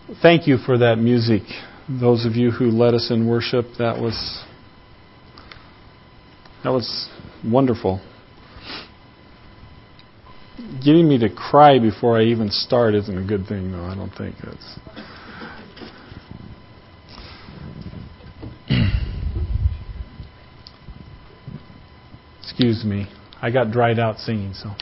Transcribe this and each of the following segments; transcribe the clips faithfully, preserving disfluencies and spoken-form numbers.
thank you for that music. Those of you who led us in worship, that was that was wonderful. Getting me to cry before I even start isn't a good thing, though. I don't think it's. Excuse me. I got dried out singing, so.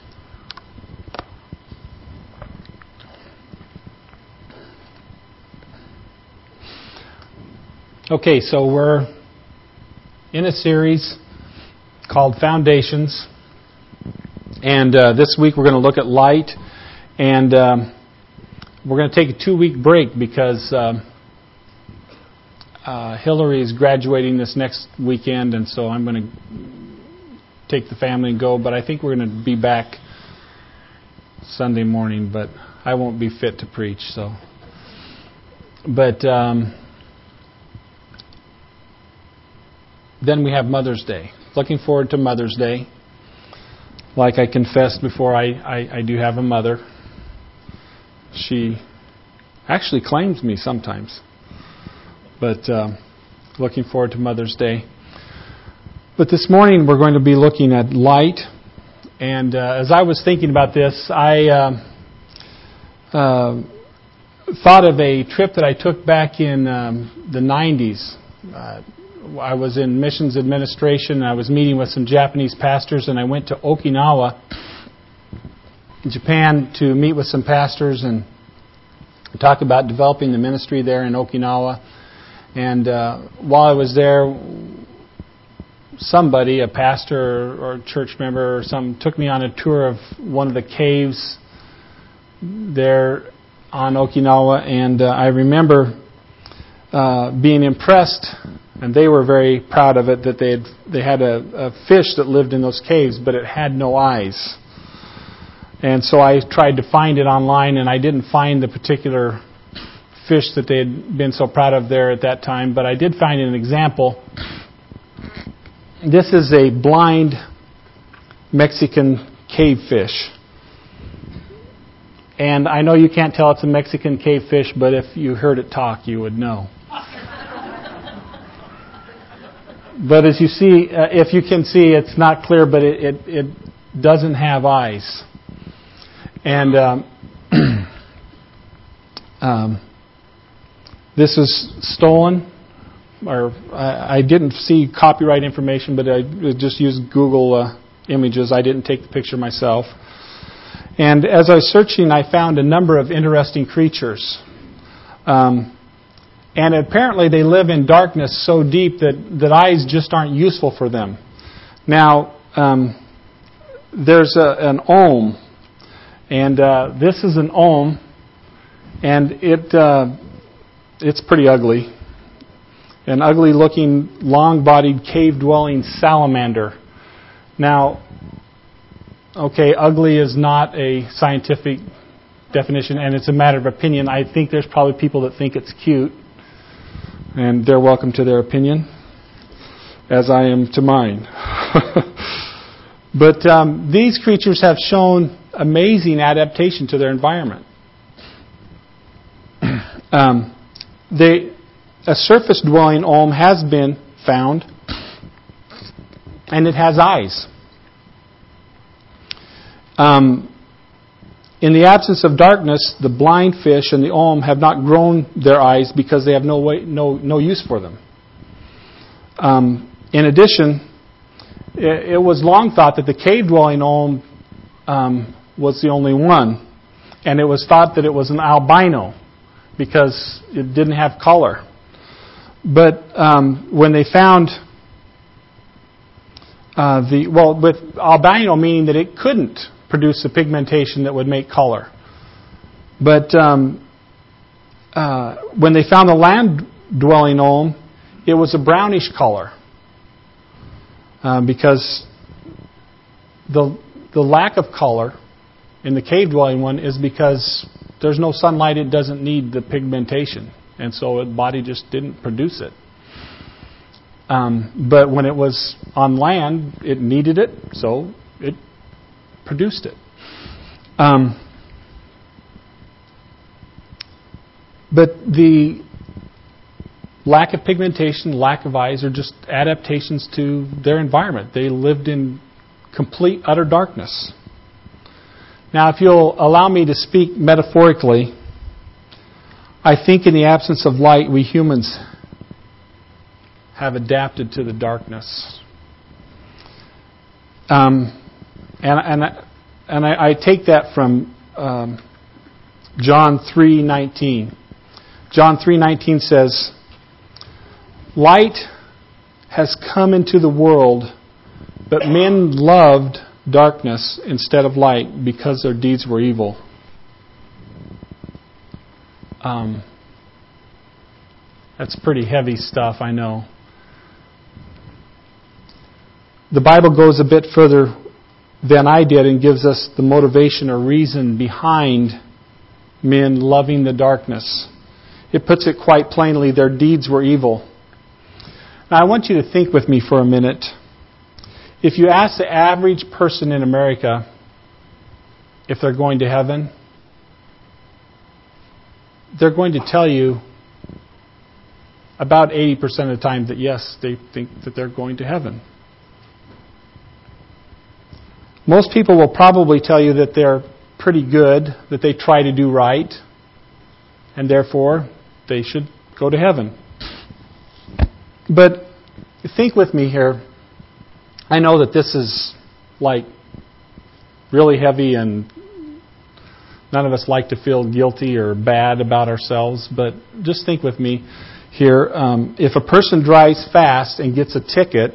Okay, so we're in a series called Foundations. And uh, this week we're going to look at light. And um, we're going to take a two-week break because um, uh, Hillary is graduating this next weekend. And so I'm going to take the family and go. But I think we're going to be back Sunday morning. But I won't be fit to preach. So, But... Um, Then we have Mother's Day. Looking forward to Mother's Day. Like I confessed before, I, I, I do have a mother. She actually claims me sometimes. But uh, looking forward to Mother's Day. But this morning we're going to be looking at light. And uh, as I was thinking about this, I uh, uh, thought of a trip that I took back in um, the nineties. Uh, I was in missions administration, and I was meeting with some Japanese pastors, and I went to Okinawa, Japan, to meet with some pastors and talk about developing the ministry there in Okinawa. And uh, while I was there, somebody, a pastor or a church member or something, took me on a tour of one of the caves there on Okinawa, and uh, I remember uh, being impressed. And they were very proud of it, that they had they had a, a fish that lived in those caves, but it had no eyes. And so I tried to find it online, and I didn't find the particular fish that they had been so proud of there at that time. But I did find an example. This is a blind Mexican cave fish. And I know you can't tell it's a Mexican cave fish, but if you heard it talk, you would know. But as you see, uh, if you can see, it's not clear, but it, it, it doesn't have eyes. And um, um, this is stolen, or I, I didn't see copyright information, but I just used Google uh, Images. I didn't take the picture myself. And as I was searching, I found a number of interesting creatures. Um, And apparently they live in darkness so deep that, that eyes just aren't useful for them. Now, um, there's a, an olm, and uh, this is an olm, and it uh, it's pretty ugly. An ugly-looking, long-bodied, cave-dwelling salamander. Now, okay, ugly is not a scientific definition, and it's a matter of opinion. I think there's probably people that think it's cute. And they're welcome to their opinion, as I am to mine. But um, these creatures have shown amazing adaptation to their environment. um, they, a surface-dwelling olm has been found, and it has eyes. Um, In the absence of darkness, the blind fish and the olm have not grown their eyes because they have no way, no no use for them. Um, in addition, it, it was long thought that the cave-dwelling olm um, was the only one, and it was thought that it was an albino because it didn't have color. But um, when they found uh, the well, with albino meaning that it couldn't produce a pigmentation that would make color. But um, uh, when they found the land-dwelling olm, it was a brownish color uh, because the the lack of color in the cave-dwelling one is because there's no sunlight. It doesn't need the pigmentation, and so the body just didn't produce it. Um, but when it was on land, it needed it, so it produced it. Um, But the lack of pigmentation, lack of eyes are just adaptations to their environment. They lived in complete, utter darkness. Now, if you'll allow me to speak metaphorically, I think in the absence of light, we humans have adapted to the darkness. Um, and and, I, and I, I take that from um, John three nineteen. John three nineteen says, "Light has come into the world, but men loved darkness instead of light because their deeds were evil." Um, that's pretty heavy stuff, I know. The Bible goes a bit further than I did and gives us the motivation or reason behind men loving the darkness. It puts it quite plainly, their deeds were evil. Now I want you to think with me for a minute. If you ask the average person in America if they're going to heaven, they're going to tell you about eighty percent of the time that yes, they think that they're going to heaven. Most people will probably tell you that they're pretty good, that they try to do right, and therefore they should go to heaven. But think with me here. I know that this is like really heavy and none of us like to feel guilty or bad about ourselves, but just think with me here. Um, if a person drives fast and gets a ticket,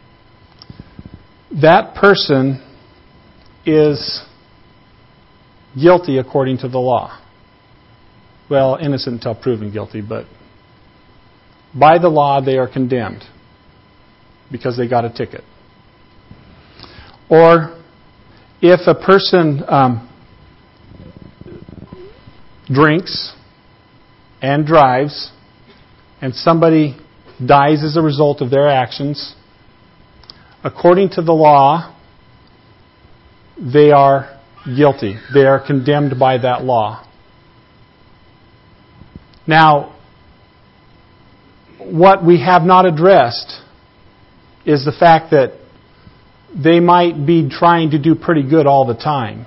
that person is guilty according to the law. Well, innocent until proven guilty, but by the law they are condemned because they got a ticket. Or if a person um, drinks and drives and somebody dies as a result of their actions, according to the law, they are guilty. They are condemned by that law. Now, what we have not addressed is the fact that they might be trying to do pretty good all the time.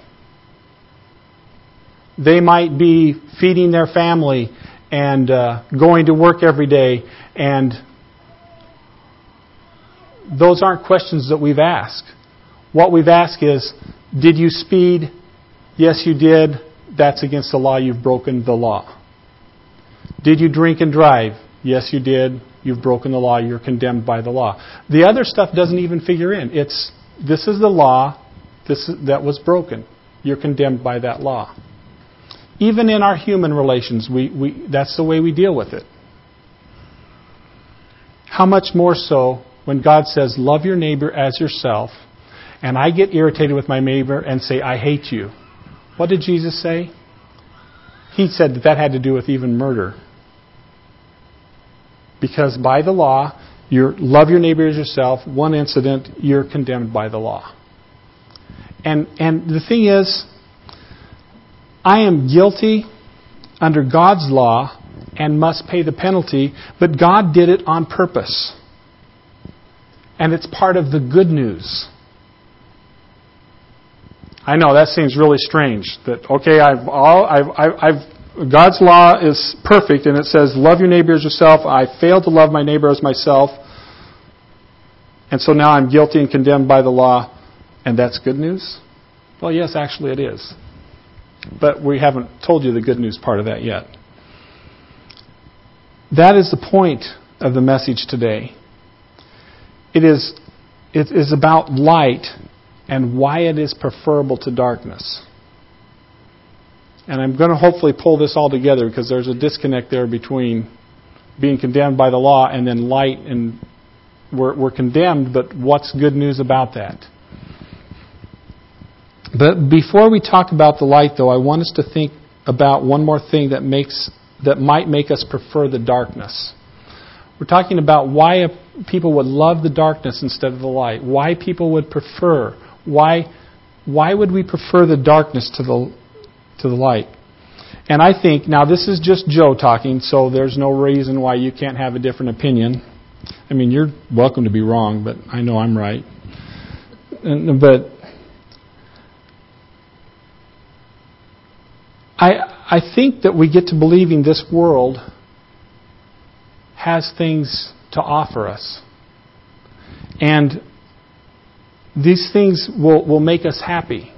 They might be feeding their family and uh, going to work every day, and those aren't questions that we've asked. What we've asked is, did you speed? Yes, you did. That's against the law. You've broken the law. Did you drink and drive? Yes, you did. You've broken the law. You're condemned by the law. The other stuff doesn't even figure in. It's this is the law this is, that was broken. You're condemned by that law. Even in our human relations, we, we that's the way we deal with it. How much more so when God says, love your neighbor as yourself, and I get irritated with my neighbor and say, I hate you. What did Jesus say? He said that that had to do with even murder. Because by the law, you love your neighbor as yourself. One incident, you're condemned by the law. And and the thing is, I am guilty under God's law and must pay the penalty, but God did it on purpose. And it's part of the good news. I know that seems really strange. That okay, I've all I've I've, I've God's law is perfect, and it says, love your neighbor as yourself. I failed to love my neighbor as myself. And so now I'm guilty and condemned by the law. And that's good news? Well, yes, actually it is. But we haven't told you the good news part of that yet. That is the point of the message today. It is, it is about light and why it is preferable to darkness. And I'm going to hopefully pull this all together because there's a disconnect there between being condemned by the law and then light, and we're, we're condemned, but what's good news about that? But before we talk about the light, though, I want us to think about one more thing that makes that might make us prefer the darkness. We're talking about why people would love the darkness instead of the light. Why people would prefer. Why, why would we prefer the darkness to the to the light? And I think, now this is just Joe talking, so there's no reason why you can't have a different opinion. I mean, you're welcome to be wrong, but I know I'm right. And, but I I think that we get to believing this world has things to offer us. And these things will, will make us happy.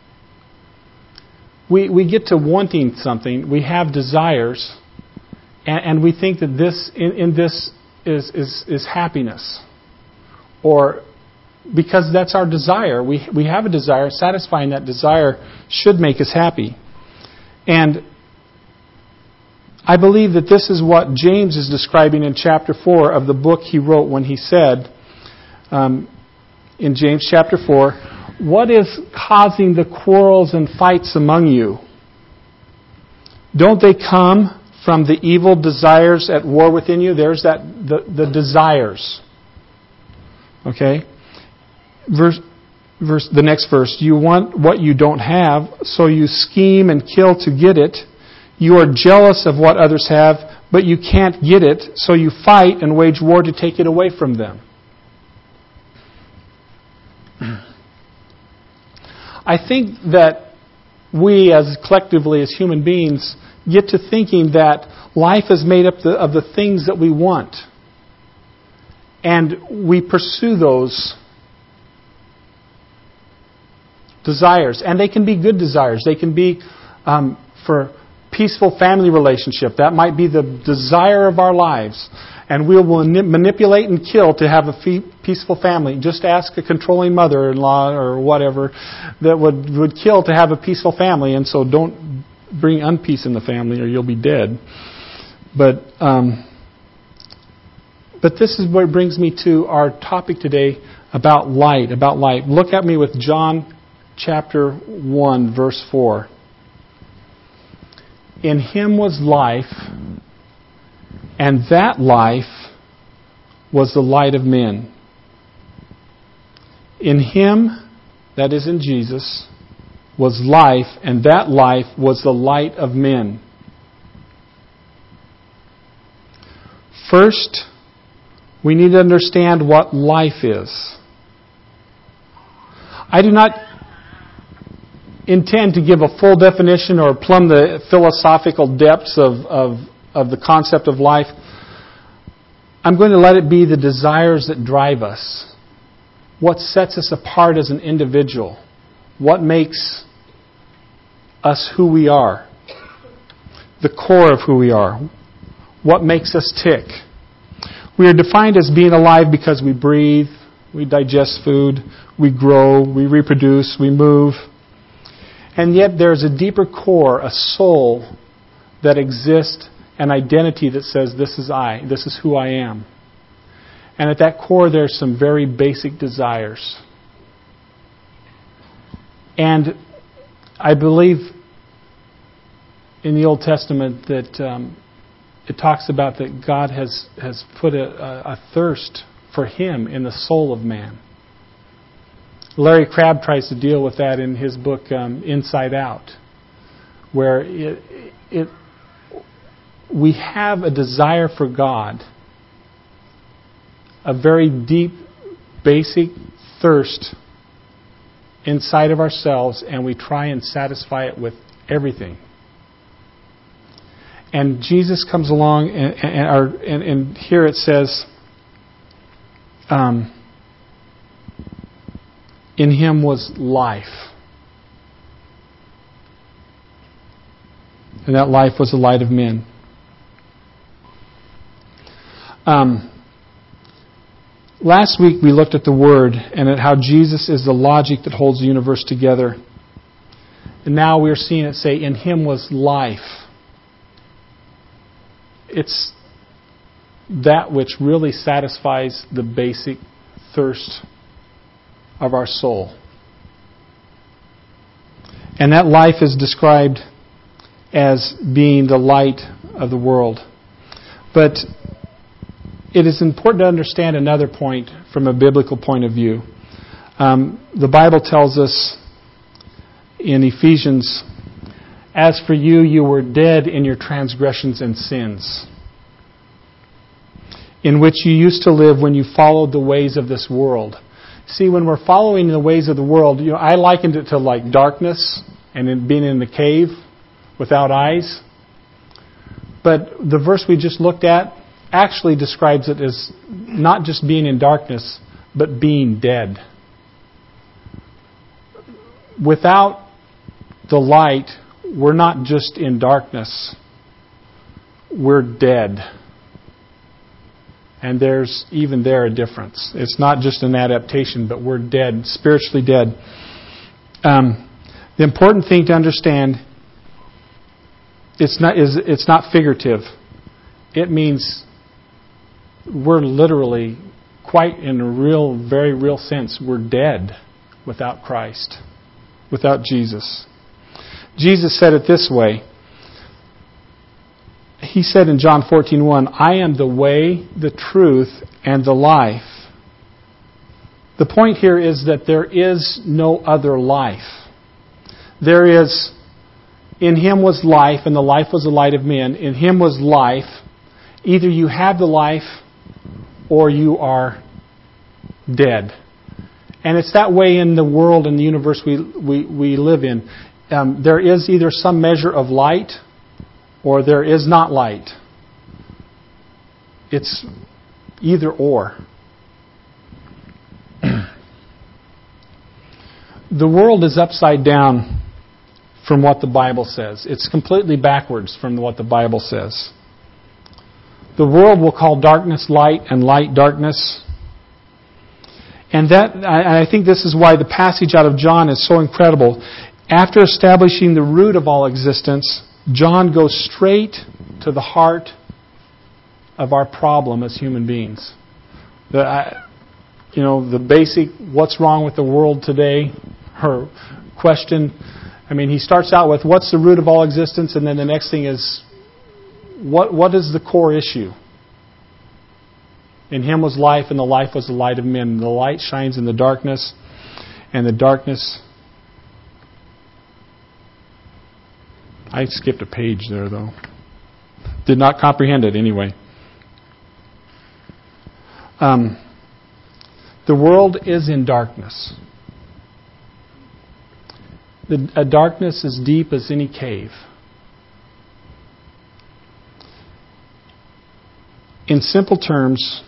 We we get to wanting something. We have desires, and, and we think that this in, in this is, is is happiness, or because that's our desire. We we have a desire. Satisfying that desire should make us happy, and I believe that this is what James is describing in chapter four of the book he wrote when he said, um, in James chapter four. What is causing the quarrels and fights among you? Don't they come from the evil desires at war within you? There's that the, the desires. Okay? Verse, verse the next verse. You want what you don't have, so you scheme and kill to get it. You are jealous of what others have, but you can't get it, so you fight and wage war to take it away from them. I think that we, as collectively as human beings, get to thinking that life is made up of the things that we want. And we pursue those desires. And they can be good desires. They can be um, for peaceful family relationship. That might be the desire of our lives. And we will manipulate and kill to have a peaceful family. Just ask a controlling mother-in-law or whatever that would, would kill to have a peaceful family. And so don't bring unpeace in the family or you'll be dead. But um, but this is what brings me to our topic today about light. About light. Look at me with John chapter one, verse four. In Him was life, and that life was the light of men. In Him, that is in Jesus, was life, and that life was the light of men. First, we need to understand what life is. I do not intend to give a full definition or plumb the philosophical depths of, of of the concept of life. I'm going to let it be the desires that drive us. What sets us apart as an individual. What makes us who we are. The core of who we are. What makes us tick. We are defined as being alive because we breathe, we digest food, we grow, we reproduce, we move. And yet there's a deeper core, a soul that exists, an identity that says, this is I, this is who I am. And at that core, there's some very basic desires. And I believe in the Old Testament that um, it talks about that God has, has put a, a, a thirst for Him in the soul of man. Larry Crabb tries to deal with that in his book um, Inside Out, where it, it we have a desire for God, a very deep, basic thirst inside of ourselves, and we try and satisfy it with everything. And Jesus comes along, and, and, our, and, and here it says, um, in Him was life. And that life was the light of men. Um, last week we looked at the Word and at how Jesus is the logic that holds the universe together. And now we're seeing it say, in Him was life. It's that which really satisfies the basic thirst of our soul. And that life is described as being the light of the world. But it is important to understand another point from a biblical point of view. Um, the Bible tells us in Ephesians, As for you, you were dead in your transgressions and sins, in which you used to live when you followed the ways of this world. See, when we're following the ways of the world, you know, I likened it to like darkness and in being in the cave without eyes. But the verse we just looked at actually describes it as not just being in darkness, but being dead. Without the light, we're not just in darkness. We're dead. And there's even there a difference. It's not just an adaptation, but we're dead, spiritually dead. Um, the important thing to understand, it's not is it's not figurative. It means we're literally, quite in a real, very real sense, we're dead without Christ, without Jesus. Jesus said it this way. He said in John fourteen one, I am the way, the truth, and the life. The point here is that there is no other life. There is, in Him was life, and the life was the light of men. In Him was life. Either you have the life, or you are dead. And it's that way in the world and the universe we we, we live in. Um, there is either some measure of light, or there is not light. It's either or. The world is upside down from what the Bible says. It's completely backwards from what the Bible says. The world will call darkness light and light darkness. And that, I think this is why the passage out of John is so incredible. After establishing the root of all existence, John goes straight to the heart of our problem as human beings. The, you know, the basic, what's wrong with the world today? Her question. I mean, he starts out with, what's the root of all existence? And then the next thing is, what what is the core issue? In Him was life, and the life was the light of men. The light shines in the darkness, and the darkness... I skipped a page there, though. Did not comprehend it anyway. Um, the world is in darkness. The, a darkness as deep as any cave. In simple terms,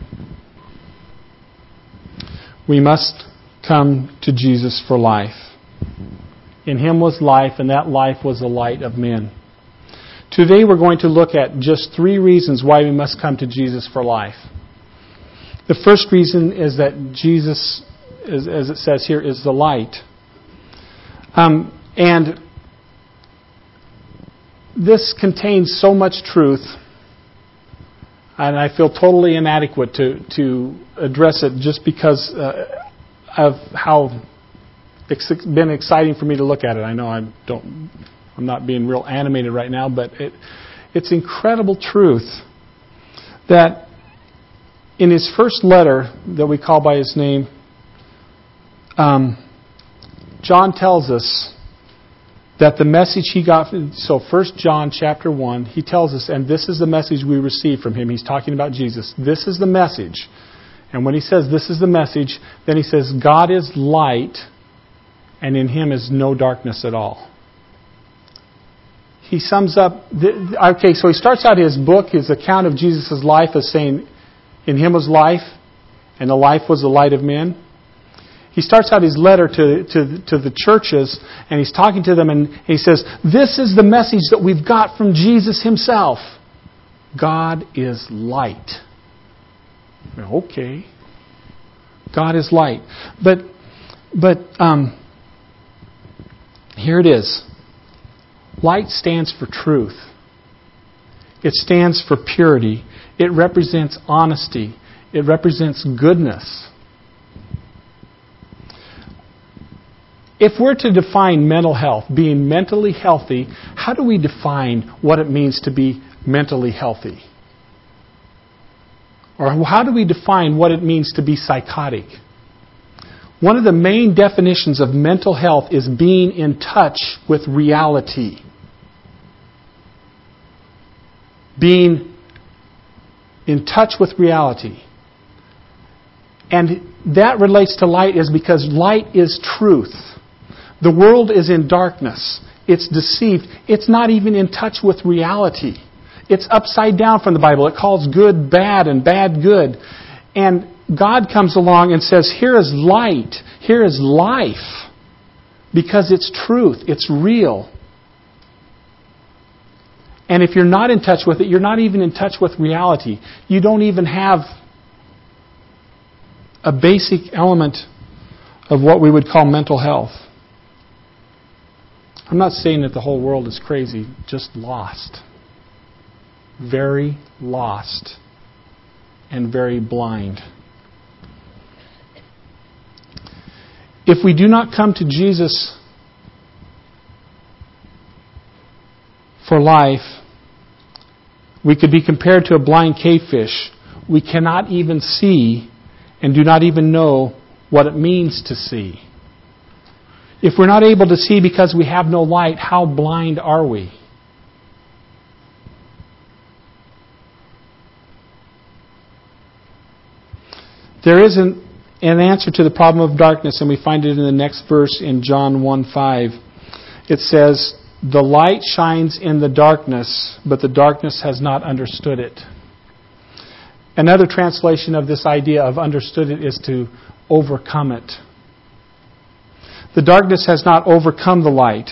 we must come to Jesus for life. In Him was life, and that life was the light of men. Today we're going to look at just three reasons why we must come to Jesus for life. The first reason is that Jesus, as, as it says here, is the light. Um, and this contains so much truth, and I feel totally inadequate to, to address it just because uh, of how it's been exciting for me to look at it. I know I don't, I'm not being real animated right now, but it, it's incredible truth that in his first letter that we call by his name, um, John tells us that the message he got, so First John chapter one, he tells us, and this is the message we received from him. He's talking about Jesus. This is the message. And when he says this is the message, then he says God is light, and in Him is no darkness at all. He sums up, the, okay, so he starts out his book, his account of Jesus' life as saying, in Him was life, and the life was the light of men. He starts out his letter to, to, to the churches, and he's talking to them, and he says, this is the message that we've got from Jesus Himself. God is light. Okay. God is light. But, but, um, here it is. Light stands for truth. It stands for purity. It represents honesty. It represents goodness. If we're to define mental health, being mentally healthy, how do we define what it means to be mentally healthy? Or how do we define what it means to be psychotic? One of the main definitions of mental health is being in touch with reality. being in touch with reality. And that relates to light is because light is truth. The world is in darkness. It's deceived. It's not even in touch with reality. It's upside down from the Bible. It calls good bad and bad good. And God comes along and says, here is light. Here is life. Because it's truth. It's real. And if you're not in touch with it, you're not even in touch with reality. You don't even have a basic element of what we would call mental health. I'm not saying that the whole world is crazy, just lost. Very lost and very blind. If we do not come to Jesus for life, we could be compared to a blind cavefish. We cannot even see and do not even know what it means to see. If we're not able to see because we have no light, how blind are we? There is an, an answer to the problem of darkness, and we find it in the next verse in John one five. It says, "The light shines in the darkness, but the darkness has not understood it." Another translation of this idea of understood it is to overcome it. The darkness has not overcome the light,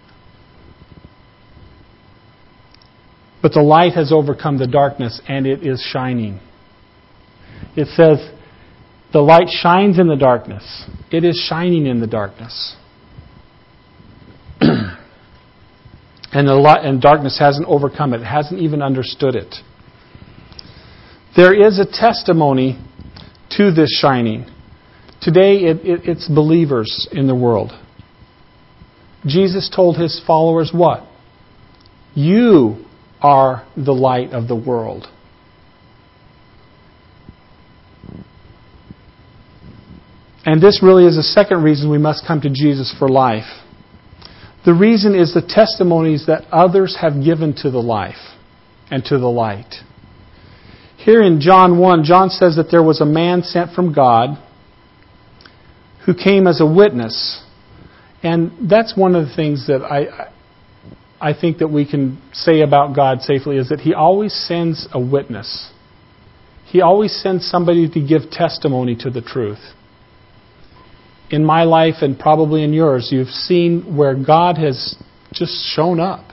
but the light has overcome the darkness, and it is shining. It says, the light shines in the darkness. It is shining in the darkness. And the light and darkness hasn't overcome it. It hasn't even understood it. There is a testimony to this shining. Today, it, it, it's believers in the world. Jesus told His followers what? You are the light of the world. And this really is the second reason we must come to Jesus for life. The reason is the testimonies that others have given to the life and to the light. Here in John one, John says that there was a man sent from God who came as a witness. And that's one of the things that I I think that we can say about God safely is that He always sends a witness. He always sends somebody to give testimony to the truth. In my life and probably in yours, you've seen where God has just shown up.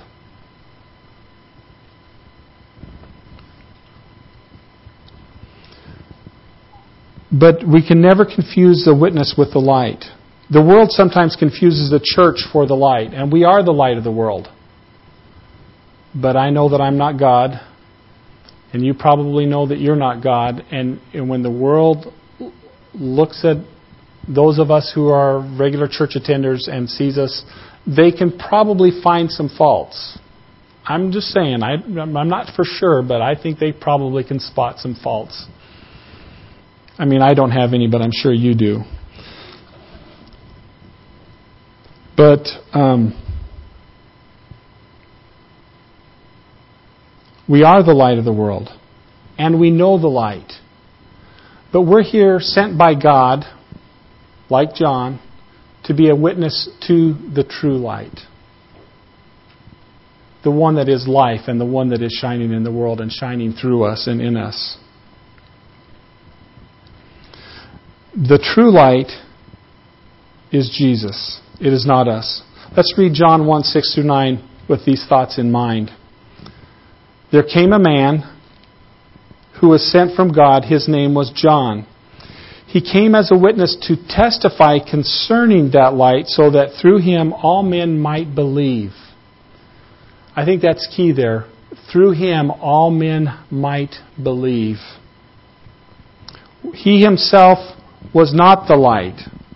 But we can never confuse the witness with the light. The world sometimes confuses the church for the light, and we are the light of the world. But I know that I'm not God, and you probably know that you're not God, and, and when the world looks at those of us who are regular church attenders and sees us, they can probably find some faults. I'm just saying, I, I'm not for sure, but I think they probably can spot some faults. I mean, I don't have any, but I'm sure you do. But um, we are the light of the world, and we know the light. But we're here sent by God, like John, to be a witness to the true light. The one that is life and the one that is shining in the world and shining through us and in us. The true light is Jesus. It is not us. Let's read John one, six through nine with these thoughts in mind. There came a man who was sent from God. His name was John. He came as a witness to testify concerning that light so that through him all men might believe. I think that's key there. Through him all men might believe. He himself was not the light.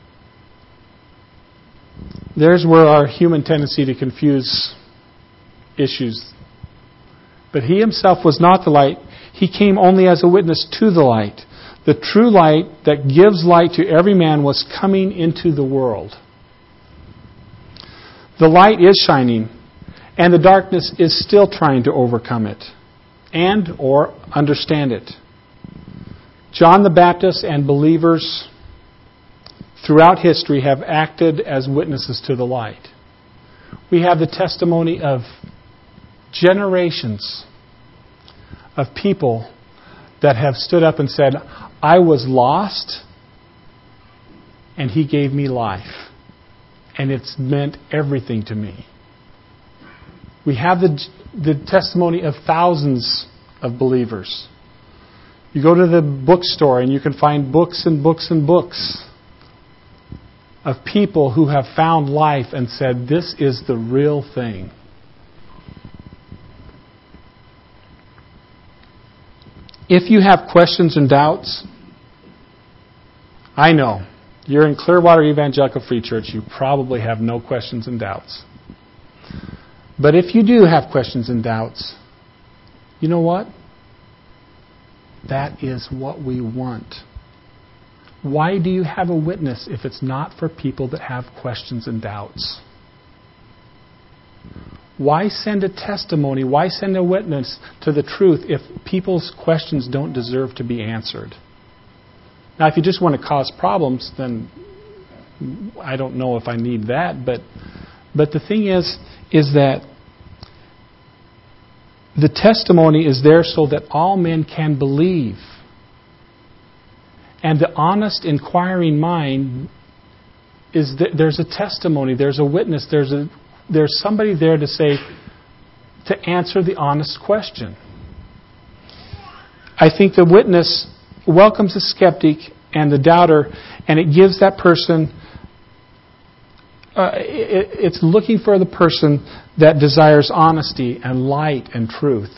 There's where our human tendency to confuse issues. But he himself was not the light. He came only as a witness to the light. The true light that gives light to every man was coming into the world. The light is shining, and the darkness is still trying to overcome it. and or understand it. John the Baptist and believers throughout history have acted as witnesses to the light. We have the testimony of generations of people that have stood up and said, I was lost and He gave me life. And it's meant everything to me. We have the, the testimony of thousands of believers. You go to the bookstore and you can find books and books and books of people who have found life and said, this is the real thing. If you have questions and doubts, I know you're in Clearwater Evangelical Free Church, you probably have no questions and doubts. But if you do have questions and doubts, you know what? That is what we want. Why do you have a witness if it's not for people that have questions and doubts? Why send a testimony? Why send a witness to the truth if people's questions don't deserve to be answered? Now, if you just want to cause problems, then I don't know if I need that. But but the thing is, is that the testimony is there so that all men can believe. And the honest, inquiring mind is that there's a testimony, there's a witness, there's a there's somebody there to say, to answer the honest question. I think the witness welcomes the skeptic and the doubter, and it gives that person, uh, it, it's looking for the person that desires honesty and light and truth.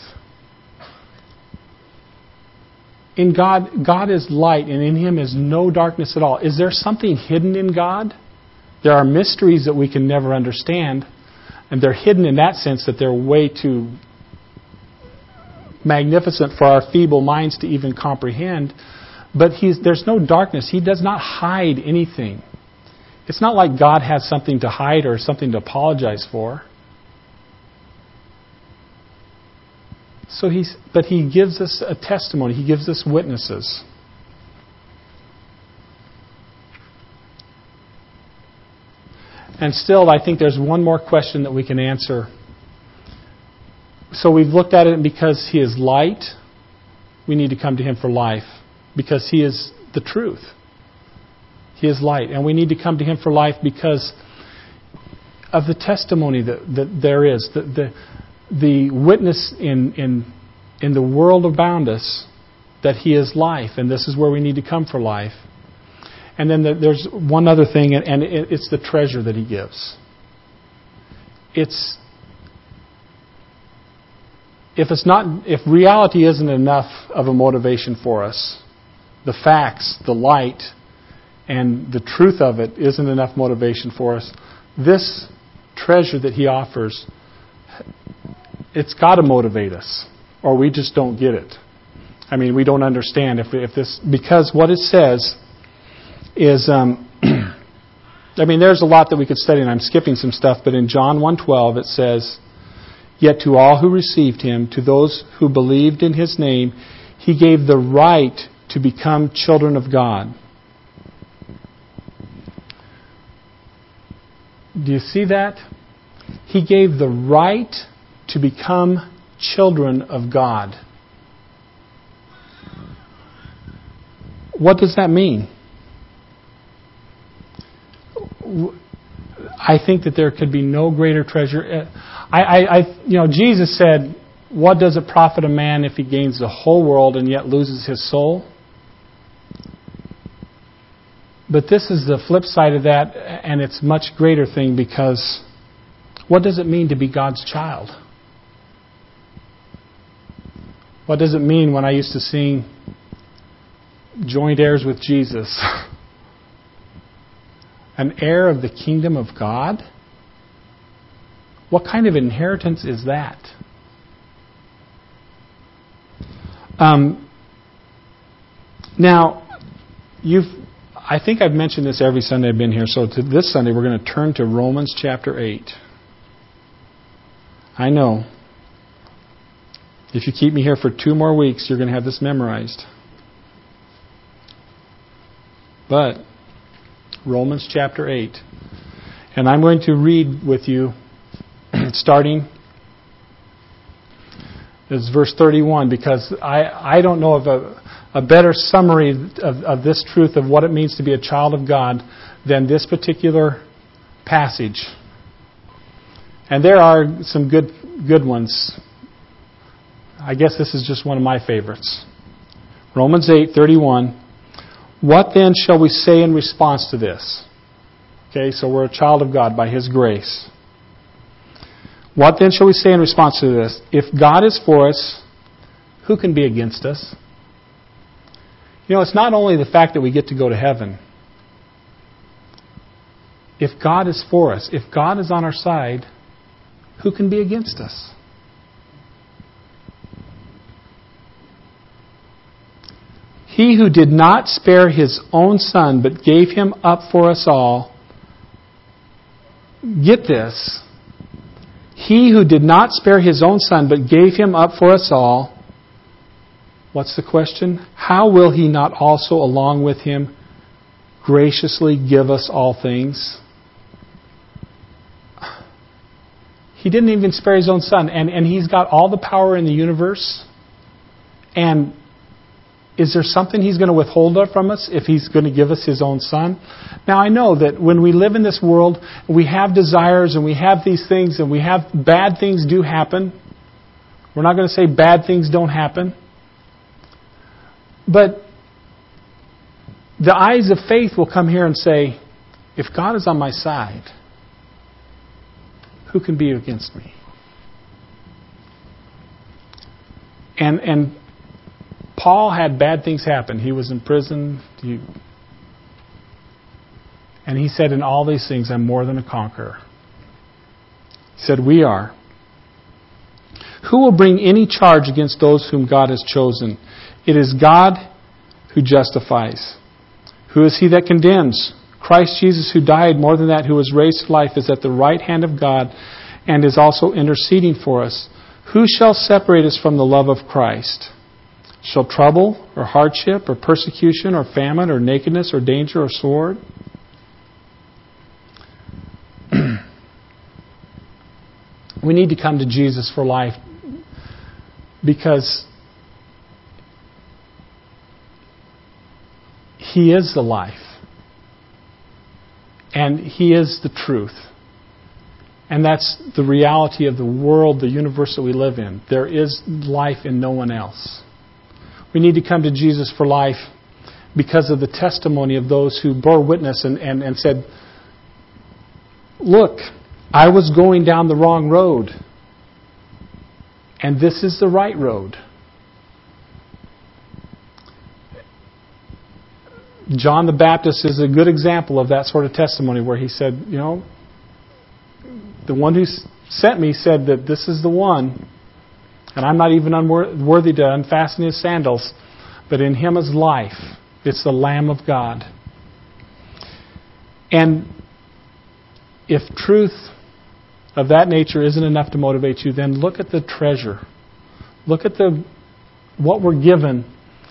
In God, God is light, and in Him is no darkness at all. Is there something hidden in God? There are mysteries that we can never understand, and they're hidden in that sense that they're way too magnificent for our feeble minds to even comprehend. But he's, there's no darkness. He does not hide anything. It's not like God has something to hide or something to apologize for. So he's, but He gives us a testimony. He gives us witnesses. And still, I think there's one more question that we can answer. So we've looked at it because He is light. We need to come to Him for life. Because He is the truth. He is light. And we need to come to Him for life because of the testimony that, that there is. The, the, the witness in, in, in the world around us that He is life. And this is where we need to come for life. And then there's one other thing, and it's the treasure that He gives. It's if it's not if reality isn't enough of a motivation for us, the facts, the light, and the truth of it isn't enough motivation for us. This treasure that He offers, it's got to motivate us, or we just don't get it. I mean, we don't understand if if this because what it says. Is um, I mean, there's a lot that we could study, and I'm skipping some stuff. But in John one twelve, it says, "Yet to all who received Him, to those who believed in His name, He gave the right to become children of God." Do you see that? He gave the right to become children of God. What does that mean? I think that there could be no greater treasure. I, I, I, you know, Jesus said, "What does it profit a man if he gains the whole world and yet loses his soul?" But this is the flip side of that, and it's a much greater thing because what does it mean to be God's child? What does it mean when I used to sing "Joint Heirs with Jesus"? An heir of the kingdom of God? What kind of inheritance is that? Um, now, you've. I think I've mentioned this every Sunday I've been here. So to this Sunday, we're going to turn to Romans chapter eight. I know. If you keep me here for two more weeks, you're going to have this memorized. But, Romans chapter eight. And I'm going to read with you, starting, is verse thirty-one, because I, I don't know of a, a better summary of, of this truth of what it means to be a child of God than this particular passage. And there are some good good ones. I guess this is just one of my favorites. Romans eight thirty-one. What then shall we say in response to this? Okay, so we're a child of God by His grace. What then shall we say in response to this? If God is for us, who can be against us? You know, it's not only the fact that we get to go to heaven. If God is for us, if God is on our side, who can be against us? He who did not spare His own Son, but gave Him up for us all. Get this. He who did not spare His own Son, but gave Him up for us all. What's the question? How will He not also, along with Him, graciously give us all things? He didn't even spare His own Son, and, and He's got all the power in the universe. And is there something He's going to withhold from us if He's going to give us His own Son? Now, I know that when we live in this world, we have desires and we have these things and we have bad things do happen. We're not going to say bad things don't happen. But the eyes of faith will come here and say, if God is on my side, who can be against me? And and Paul had bad things happen. He was in prison. He, and he said, in all these things, I'm more than a conqueror. He said, we are. Who will bring any charge against those whom God has chosen? It is God who justifies. Who is He that condemns? Christ Jesus, who died, more than that, who was raised to life, is at the right hand of God and is also interceding for us. Who shall separate us from the love of Christ? Shall trouble, or hardship, or persecution, or famine, or nakedness, or danger, or sword? We need to come to Jesus for life because He is the life. And He is the truth. And that's the reality of the world, the universe that we live in. There is life in no one else. We need to come to Jesus for life because of the testimony of those who bore witness and, and, and said, look, I was going down the wrong road. And this is the right road. John the Baptist is a good example of that sort of testimony where he said, you know, the one who sent me said that this is the one, and I'm not even unworthy to unfasten His sandals, but in Him is life. It's the Lamb of God. And if truth of that nature isn't enough to motivate you, then look at the treasure. Look at the what we're given.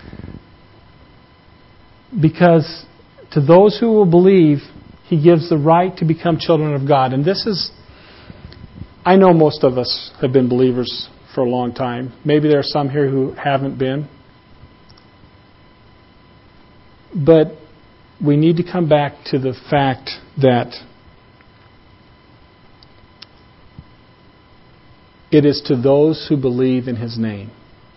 Because to those who will believe, He gives the right to become children of God. And this is, I know most of us have been believers for a long time. Maybe there are some here who haven't been. But we need to come back to the fact that it is to those who believe in His name.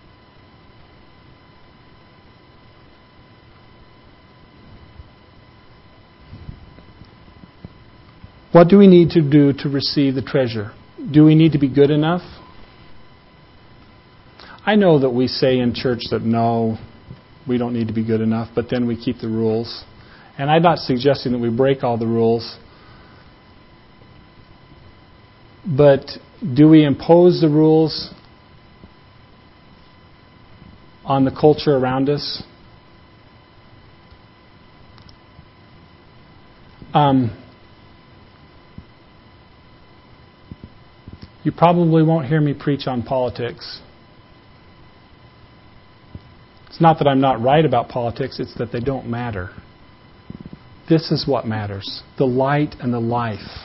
What do we need to do to receive the treasure? Do we need to be good enough? I know that we say in church that no, we don't need to be good enough, but then we keep the rules. And I'm not suggesting that we break all the rules. But do we impose the rules on the culture around us? Um, you probably won't hear me preach on politics. It's not that I'm not right about politics, it's that they don't matter. This is what matters. The light and the life.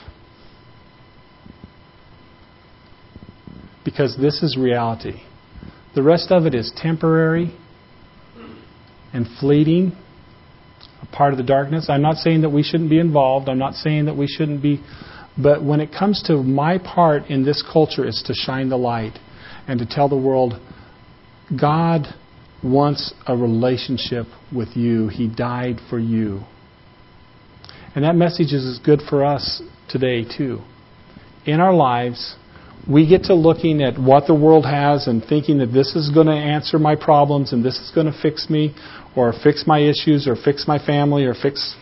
Because this is reality. The rest of it is temporary and fleeting, a part of the darkness. I'm not saying that we shouldn't be involved. I'm not saying that we shouldn't be... But when it comes to my part in this culture is to shine the light and to tell the world, God wants a relationship with you. He died for you. And that message is as good for us today too. In our lives, we get to looking at what the world has and thinking that this is going to answer my problems and this is going to fix me or fix my issues or fix my family or fix...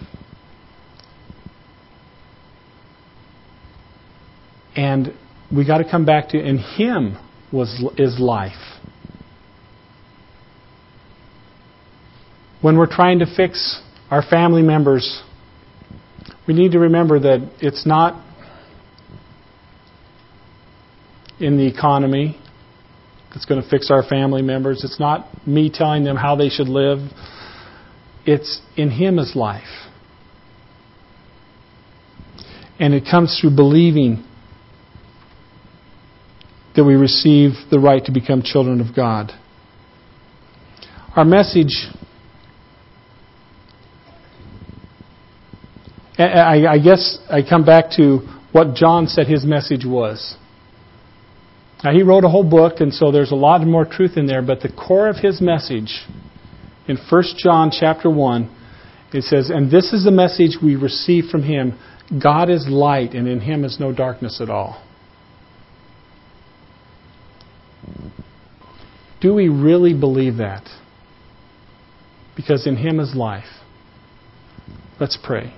And we got to come back to, in Him was is life. When we're trying to fix our family members, we need to remember that it's not in the economy that's going to fix our family members. It's not me telling them how they should live. It's in Him is life. And it comes through believing that we receive the right to become children of God. Our message, I, I guess I come back to what John said his message was. Now he wrote a whole book, and so there's a lot more truth in there, but the core of his message in First John chapter one, it says, and this is the message we receive from Him, God is light, and in Him is no darkness at all. Do we really believe that? Because in Him is life. Let's pray.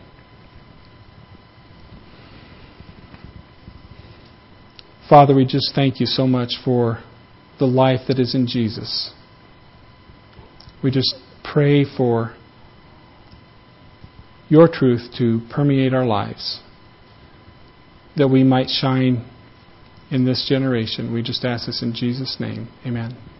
Father, we just thank You so much for the life that is in Jesus. We just pray for Your truth to permeate our lives, that we might shine in this generation. We just ask this in Jesus' name. Amen.